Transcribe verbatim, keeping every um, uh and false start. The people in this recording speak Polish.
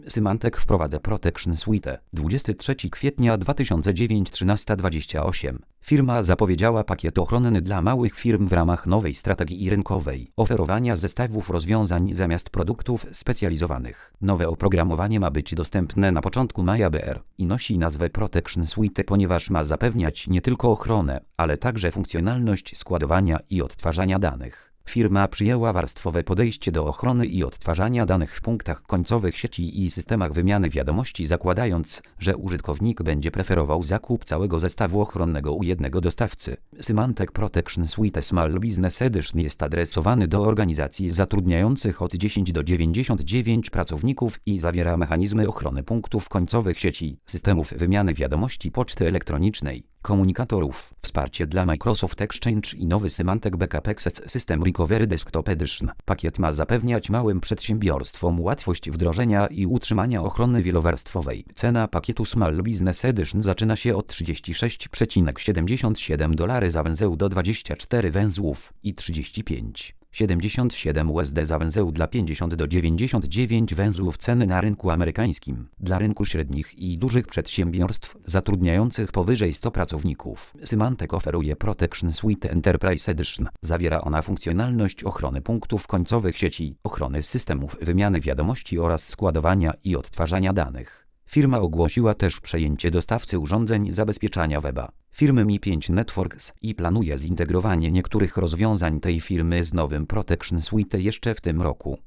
Symantec wprowadza Protection Suite. dwudziestego trzeciego kwietnia dwa tysiące dziewiątego trzynaście dwadzieścia osiem. Firma zapowiedziała pakiet ochronny dla małych firm w ramach nowej strategii rynkowej oferowania zestawów rozwiązań zamiast produktów specjalizowanych. Nowe oprogramowanie ma być dostępne na początku maja B R i nosi nazwę Protection Suite, ponieważ ma zapewniać nie tylko ochronę, ale także funkcjonalność składowania i odtwarzania danych. Firma przyjęła warstwowe podejście do ochrony i odtwarzania danych w punktach końcowych sieci i systemach wymiany wiadomości, zakładając, że użytkownik będzie preferował zakup całego zestawu ochronnego u jednego dostawcy. Symantec Protection Suite Small Business Edition jest adresowany do organizacji zatrudniających od dziesięć do dziewięćdziesięciu dziewięciu pracowników i zawiera mechanizmy ochrony punktów końcowych sieci, systemów wymiany wiadomości poczty elektronicznej, komunikatorów, wsparcie dla Microsoft Exchange i nowy Symantec Backup Access System Recovery Desktop Edition. Pakiet ma zapewniać małym przedsiębiorstwom łatwość wdrożenia i utrzymania ochrony wielowarstwowej. Cena pakietu Small Business Edition zaczyna się od trzydziestu sześciu przecinek siedemdziesiąt siedem dolarów za węzeł do dwudziestu czterech węzłów i trzydziestu pięciu przecinek siedemdziesiąt siedem U S D za węzeł dla pięćdziesięciu do dziewięćdziesięciu dziewięciu węzłów. Ceny na rynku amerykańskim. Dla rynku średnich i dużych przedsiębiorstw zatrudniających powyżej stu pracowników, Symantec oferuje Protection Suite Enterprise Edition. Zawiera ona funkcjonalność ochrony punktów końcowych sieci, ochrony systemów wymiany wiadomości oraz składowania i odtwarzania danych. Firma ogłosiła też przejęcie dostawcy urządzeń zabezpieczania weba, firmy Mi pięć Networks, i planuje zintegrowanie niektórych rozwiązań tej firmy z nowym Protection Suite jeszcze w tym roku.